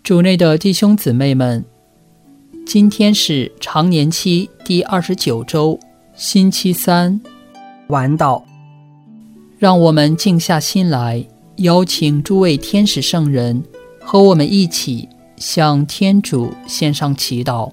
主内的弟兄姊妹们，今天是常年期第29周，星期三，晚祷。让我们静下心来，邀请诸位天使圣人和我们一起向天主献上祈祷。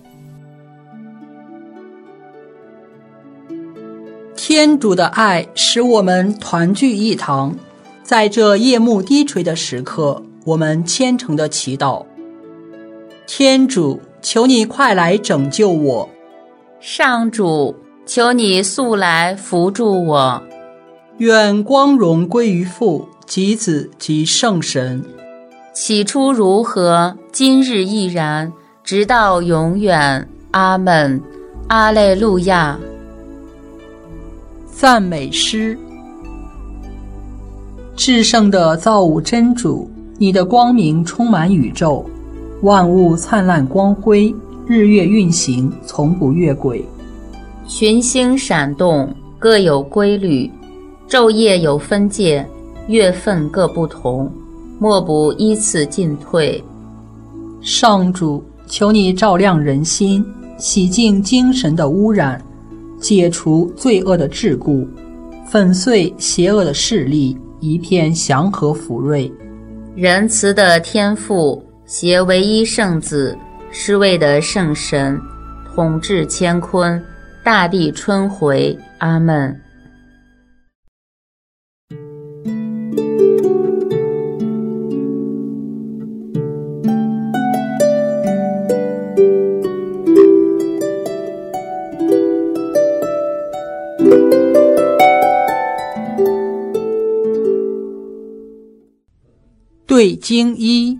天主的爱使我们团聚一堂，在这夜幕低垂的时刻，我们虔诚地祈祷。天主，求你快来拯救我。 上主，求你速来扶助我。 愿光荣归于父及子及圣神。 起初如何，今日亦然，直到永远。阿们。阿肋路亚。 赞美诗。至圣的造物真主，你的光明充满宇宙，万物灿烂光辉，日月运行，从不越轨。 群星闪动，各有规律，昼夜有分界，月份各不同，莫不依次进退。 上主，求你照亮人心，洗净精神的污染，解除罪恶的桎梏，粉碎邪恶的势力，一片祥和福瑞。 仁慈的天父，携唯一圣子，是位的圣神，统治乾坤，大地春回。阿们。 对经一。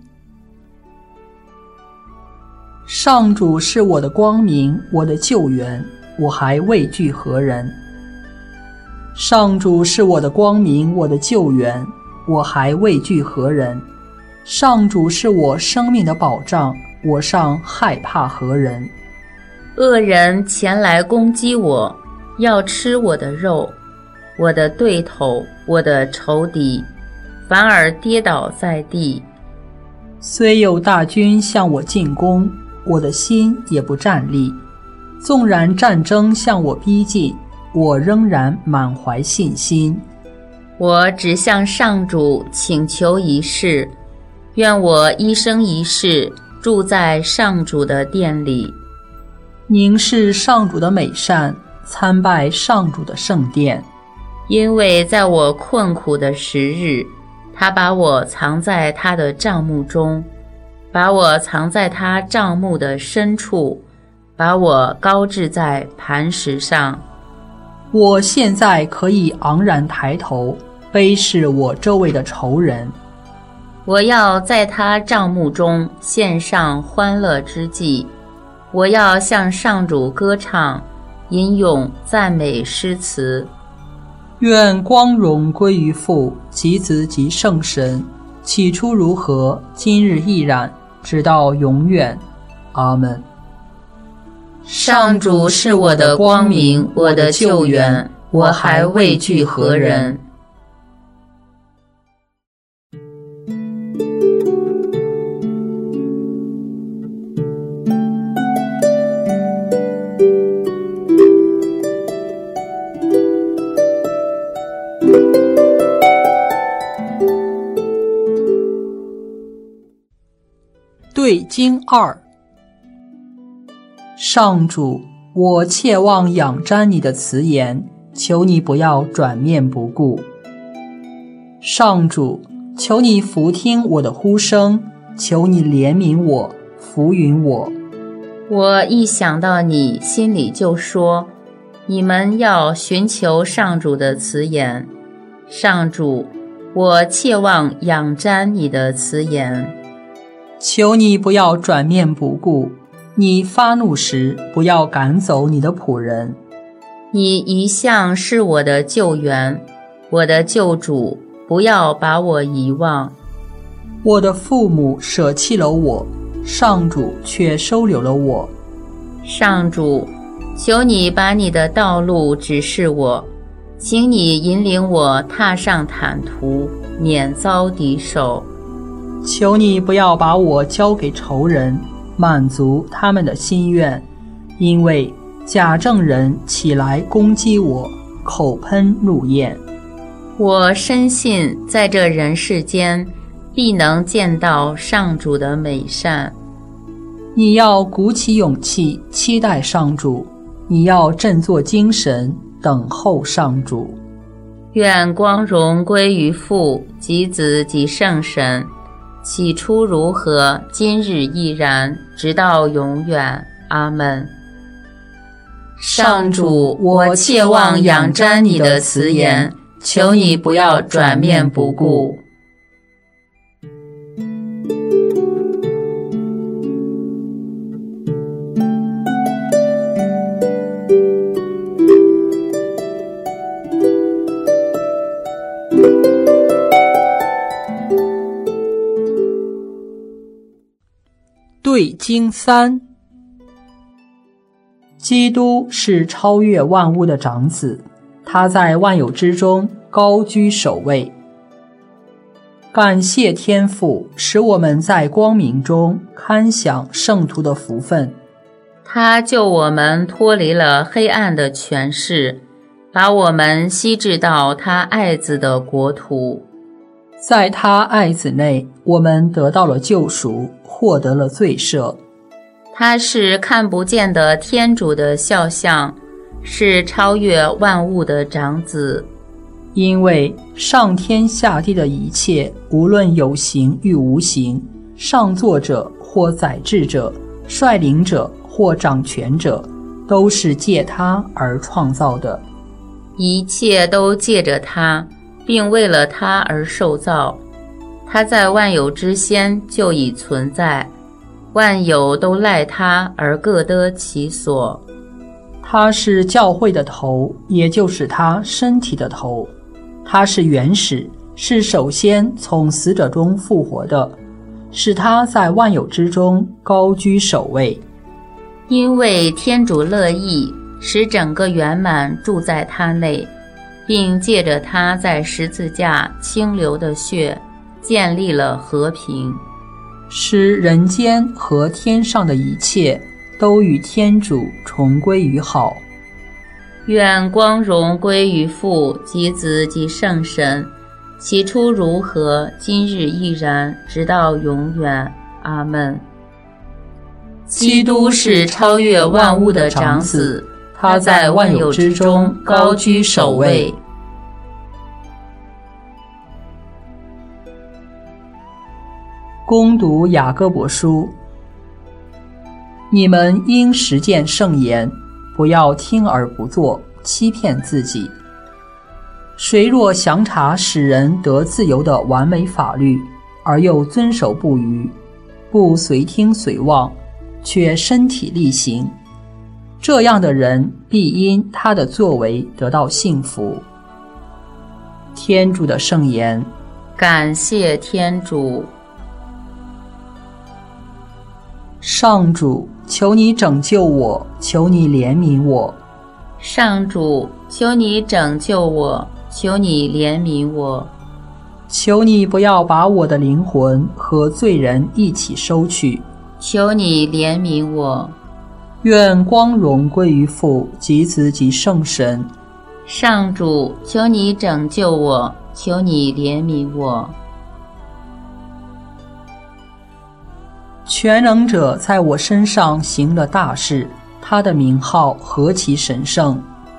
上主是我的光明，我的救援，我还畏惧何人？上主是我的光明，我的救援，我还畏惧何人？上主是我生命的保障，我尚害怕何人？ 恶人前来攻击我，要吃我的肉，我的对头，我的仇敌，反而跌倒在地。 虽有大军向我进攻，我的心也不战栗。纵然战争向我逼近，我仍然满怀信心。 我只向上主请求一事，愿我一生一世住在上主的殿里， 凝视上主的美善，参拜上主的圣殿。 因为在我困苦的时日，他把我藏在他的帐幕中，把我藏在他帐幕的深处，把我高置在磐石上。 我现在可以昂然抬头，卑视我周围的仇人。 我要在他帐幕中献上欢乐之祭，我要向上主歌唱，吟咏赞美诗词。 愿光荣归于父及子及圣神，起初如何，今日亦然，直到永远。阿们。 上主是我的光明，我的救援，我还畏惧何人？ 对经二。上主，我切望仰瞻你的慈言，求你不要转面不顾。上主，求你俯听我的呼声，求你怜悯我，扶允我。 我一想到你，心里就说，你们要寻求上主的慈言。上主，我切望仰瞻你的慈言。 求你不要转面不顾，你发怒时不要赶走你的仆人。 你一向是我的救援，我的救主，不要把我遗忘。 我的父母舍弃了我，上主却收留了我。 上主，求你把你的道路指示我，请你引领我踏上坦途，免遭敌手。 求你不要把我交给仇人，满足他们的心愿，因为假证人起来攻击我，口喷怒焰。 我深信在这人世间必能见到上主的美善。 你要鼓起勇气期待上主，你要振作精神等候上主。 愿光荣归于父及子及圣神，起初如何，今日亦然，直到永远。阿们。上主，我切望仰瞻你的慈言，求你不要转面不顾。 对经3，基督是超越万物的长子，他在万有之中高居首位。感谢天父，使我们在光明中堪享圣徒的福分。 他救我们脱离了黑暗的权势，把我们吸至到他爱子的国土。 在他爱子内，我们得到了救赎，获得了罪赦。 他是看不见的天主的肖像，是超越万物的长子。 因为上天下地的一切，无论有形与无形，上作者或宰制者，率领者或掌权者，都是借他而创造的。 一切都借着他，并为了他而受造。他在万有之先就已存在，万有都赖他而各得其所。 他是教会的头，也就是他身体的头。他是原始，是首先从死者中复活的，使他在万有之中高居首位。 因为天主乐意使整个圆满住在他内，并借着他在十字架清流的血建立了和平， 使人间和天上的一切都与天主重归于好。 愿光荣归于父及子及圣神，起初如何，今日亦然，直到永远。阿们。基督是超越万物的长子，他在万有之中高居首位。 攻读雅各伯书。你们应实践圣言，不要听而不做，欺骗自己。谁若详查使人得自由的完美法律，而又遵守不渝，不随听随望，却身体力行，这样的人必因他的作为得到幸福。天主的圣言。 感谢天主。 上主，求你拯救我，求你怜悯我。 上主，求你拯救我，求你怜悯我。 求你不要把我的灵魂和罪人一起收去。 求你怜悯我。 愿光荣归于父及子及圣神。 上主，求你拯救我，求你怜悯我。 全能者在我身上行了大事，他的名号何其神圣！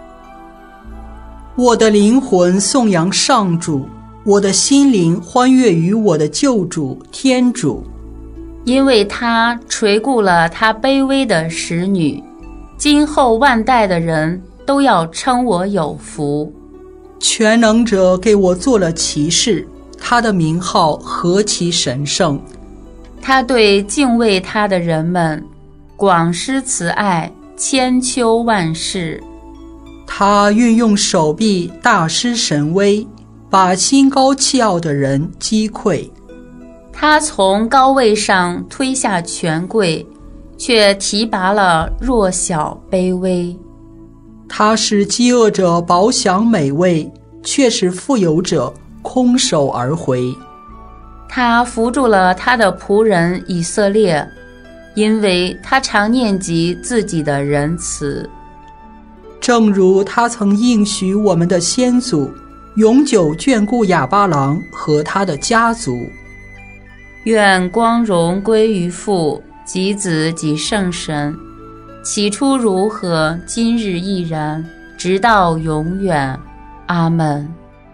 我的灵魂颂扬上主，我的心灵欢悦于我的救主天主。 因为他垂顾了他卑微的使女，今后万代的人都要称我有福。 全能者给我做了奇事，他的名号何其神圣！ 他对敬畏他的人们广施慈爱，千秋万世。 他运用手臂大施神威，把心高气傲的人击溃。 他从高位上推下权贵，却提拔了弱小卑微。 他使饥饿者饱享美味，却使富有者空手而回。 他扶助了他的仆人以色列，因为他常念及自己的仁慈。 正如他曾应许我们的先祖，永久眷顾亚巴郎和他的家族。 愿光荣归于父及子及圣神，起初如何，今日亦然，直到永远。阿们。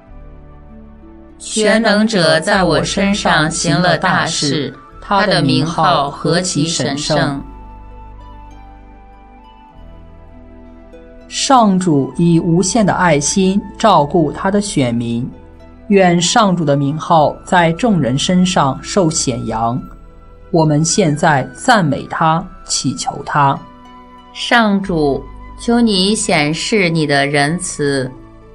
全能者在我身上行了大事，他的名号何其神圣。 上主以无限的爱心照顾他的选民，愿上主的名号在众人身上受显扬。我们现在赞美他，祈求他。 上主，求你显示你的仁慈。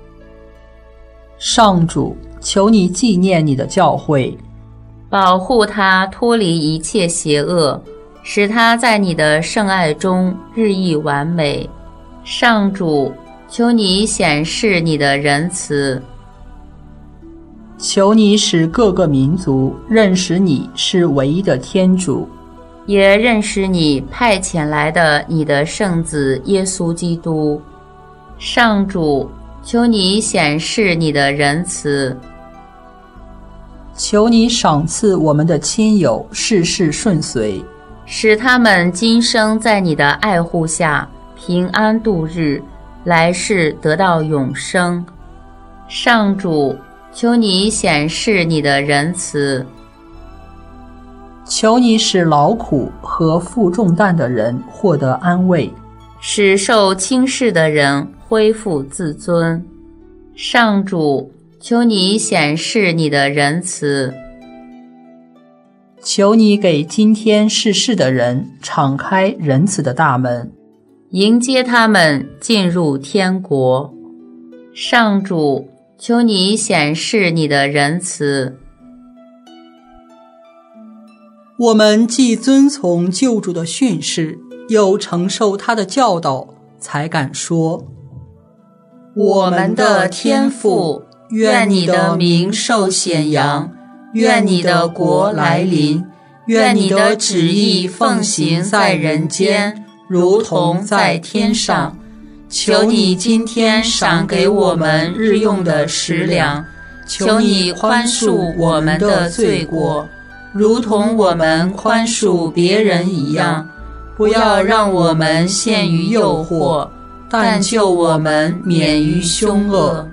上主，求你纪念你的教会， 保护他脱离一切邪恶，使他在你的圣爱中日益完美。上主，求你显示你的仁慈。 求你使各个民族认识你是唯一的天主， 也认识你派遣来的你的圣子耶稣基督。上主，求你显示你的仁慈。 求你赏赐我们的亲友事事顺遂， 使他们今生在你的爱护下平安度日，来世得到永生。上主，求你显示你的仁慈。 求你使劳苦和负重担的人获得安慰， 使受轻视的人恢复自尊。上主，求你显示你的仁慈。 求你给今天逝世的人敞开仁慈的大门， 迎接他们进入天国。上主，求你显示你的仁慈。 我们既遵从救主的训示，又承受他的教导，才敢说： 我们的天父，愿你的名受显扬，愿你的国来临，愿你的旨意奉行在人间，如同在天上。求你今天赏给我们日用的食粮，求你宽恕我们的罪过，如同我们宽恕别人一样。不要让我们陷于诱惑，但救我们免于凶恶。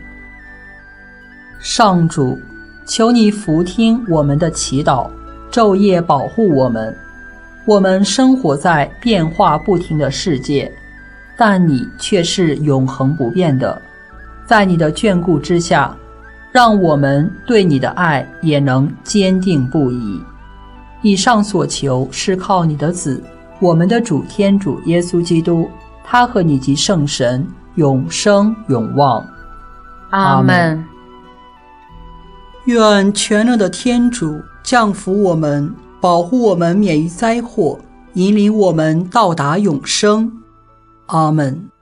上主，求你俯听我们的祈祷，昼夜保护我们。我们生活在变化不停的世界，但你却是永恒不变的。在你的眷顾之下，让我们对你的爱也能坚定不移。以上所求是靠你的子，我们的主天主耶稣基督，他和你及圣神永生永望。 阿们。 愿全能的天主降福我们，保护我们免于灾祸，引领我们到达永生。阿们。